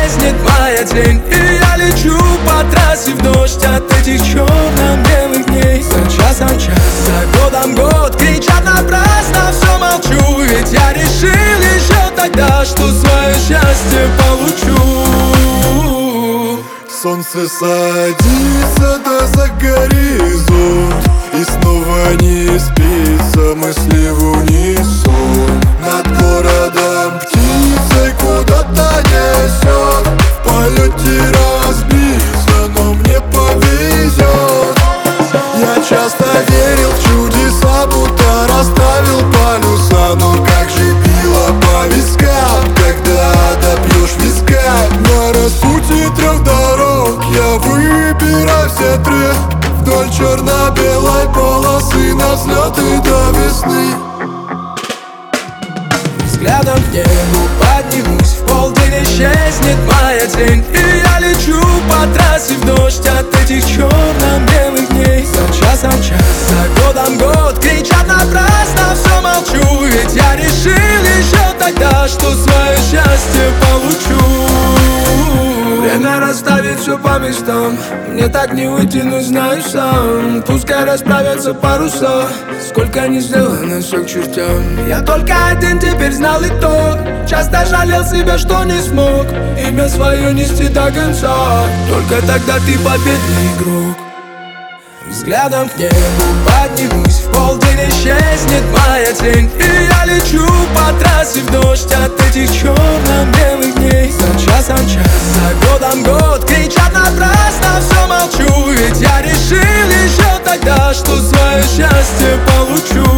исчезнет моя тень. И я лечу по трассе в дождь от этих черно-белых дней. За часом час, за годом год, кричат напрасно, все молчу. Ведь я решил еще тогда, что свое счастье получу. Солнце садится, да за горизонт, и снова не спится, мысли в унисон. Над городом птицей куда-то несет, в полете разбиться, но мне повезет. Я часто верил в чудеса, будто расставил полюса, но как же било по вискам, когда допьешь виска. На распутье трех дорог я выбираю все три, вдоль черно-белой полосы, на взлеты до весны. Взглядом к небу поднимусь, в полдень исчезнет моя тень. И я лечу по трассе в дождь от этих черно-белых дней. За часом час, за годом год, кричат напрасно, все молчу. Ведь я решил еще тогда, что свое счастье получу. Время расставит все по местам, мне так не вытянуть, знаю сам. Пускай расправятся паруса, сколько не сделано, все к чертям. Я только один теперь знал и то, часто жалел себя, что не смог имя свое нести до конца. Только тогда ты победный игрок. Взглядом к небу поднимусь, в полдень исчезнет моя тень. И я лечу по трассе в дождь от этих черно-белых дней. За часом час, за годом год, кричат напрасно, все молчу. Ведь я решил еще тогда, что свое счастье получу.